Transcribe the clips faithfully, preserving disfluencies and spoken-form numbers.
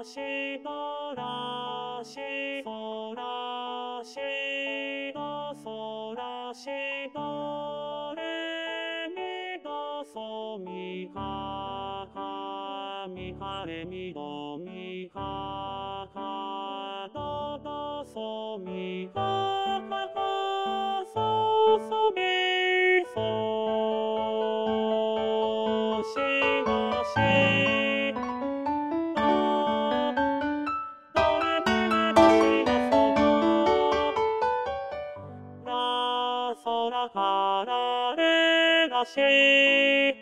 しどらしそらしどそらしどれみどそみははみはれみどみははどどそみはははそそみそしどしどどれみれどしどそどらそらかられがし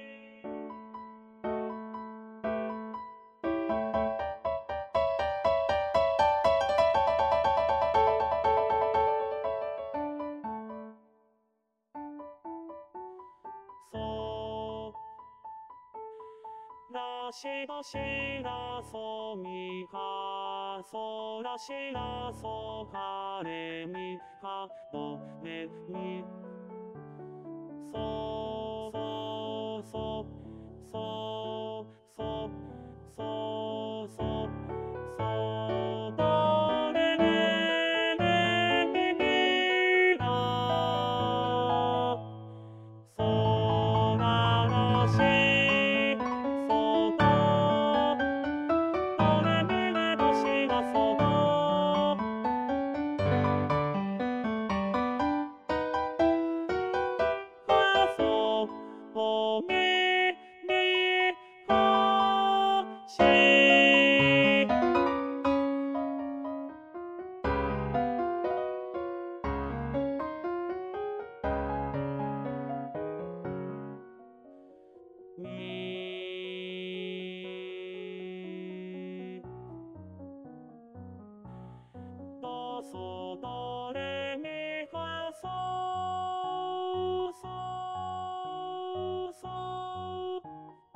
らしどしらそみはそらしらそはれみはどれみそそそそそそそそどれれれみみらそららしそどどれみれどしらそどはそおみみはしみどそどれみファソソソ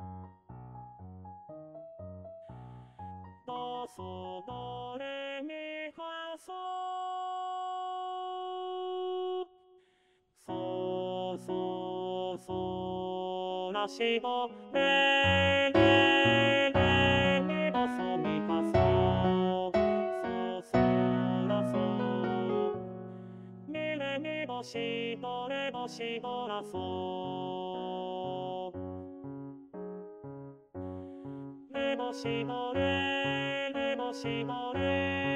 どそどれみファソソソソラシドレレレミドソミファソソソラソミレミドシドレドシドラソレドシドレレドシドレ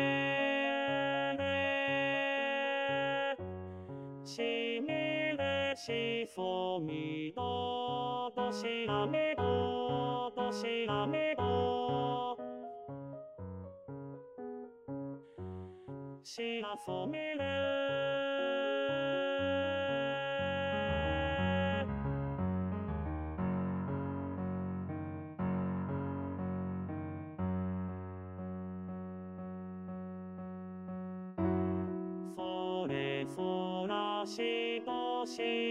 レシミレシソミドドシラミドドシラミドシラソミレそれそらしど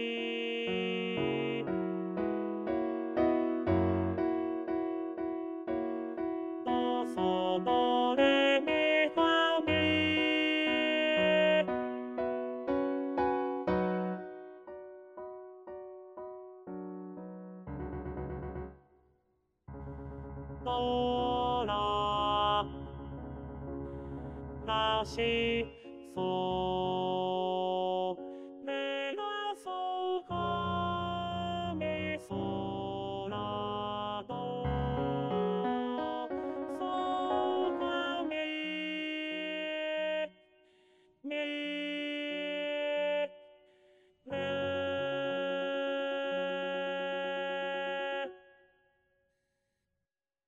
しどそどれみファミドラらし